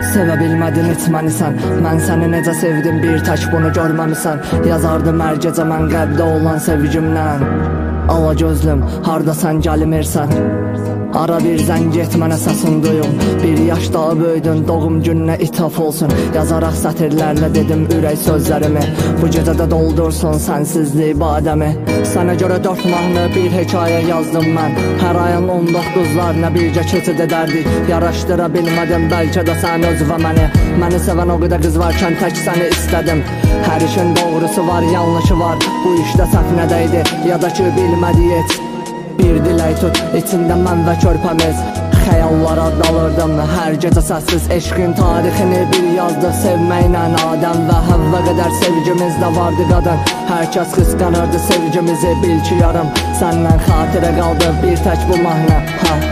Sevə bilmədin etməni sən. Mən səni necə sevdim bir tək bunu görməmisən. Yazardım hər gecə mən qəlbdə olan sevgimdən. Ala gözlüm harda sən gəlmirsən. Ara bir zəng et mənə səsin duyum. Bir yaş daha böyüdün doğum gününə ithaf olsun. Yazaraq sətirlərlə dedim ürək sözlərimi. Bu gecədə doldursun sənsizlik badəmi. Sənə görə 4 mahnı bir hekayə yazdım mən. Hər ayın 19'larına bircə keçid edərdik. Yaraşdıra bilmədim bəlkə də sən öz və məni. Məni sevən o qədər qız varkən tək səni istədim. Hər işin doğrusu var, yanlışı var. Bu işdə səhv nədəydi ya da ki bilmədi heç. Bir dilək tut, içində mən və körpəmiz. Xəyallara dalırdım hər gecə səssiz. Eşqin tarixini bir yazdıq sevməklə. Adəm və Həvvə qədər sevgimizdə vardı qadın. Hər kəs qısqanırdı sevgimizi, bil ki yarım. Səndən xatirə qaldı bir tək bu mahnı.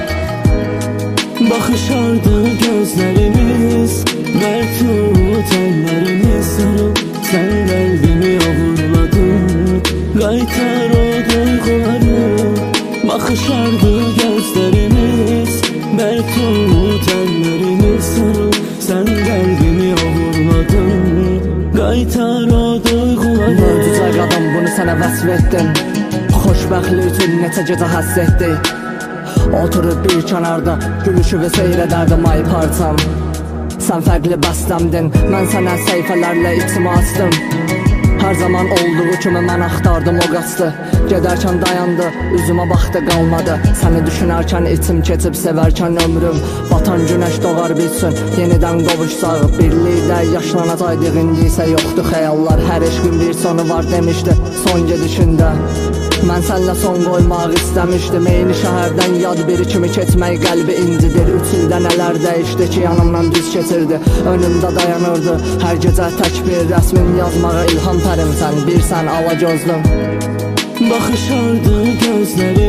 Baxışardı gözlərimiz, mərtut əllərimiz sarıl. Sən qəlbimi oğurladın, qaytar o duyğuları. Baxışardı gözlərimiz, mərtut əllərimiz sarıl. Sən qəlbimi oğurladın, qaytar o duyğuları. Möcüzə qadın bunu sənə vəsf etdim. Xoşbəxtlik üçün neçə gecə həss etdik. Oturub bir kənarda gülüşüb seyr edərdim ay parçam. Sən fərqli bəstəmdin, mən sənə səhifələrlə içimi açdım. Hər zaman olduğu kimi mən axtardım o qaçdı. Gedərkən dayandı, üzümə baxdı qalmadı. Səni düşünərkən içim keçib sevərkən ömrüm. Batan günəş doğar bilsin, yenidən qovuşsaq. Birlikdə yaşlanacaqdıq, indi isə yoxdur xəyallar. Hər eşqin bir sonu var demişdi son gedişində. Mən sənlə son qoymaq istəmişdim. Eyni şəhərdən yad biri kimi keçmək qəlbi incidir. 3 ildə nələr dəyişdi ki yanımdan düz keçirdi. Önümdə dayanırdı hər gecə tək bir rəsmin. Yazmağa ilham pərimsən, bir sən ala gözlüm. Baxışardı gözləri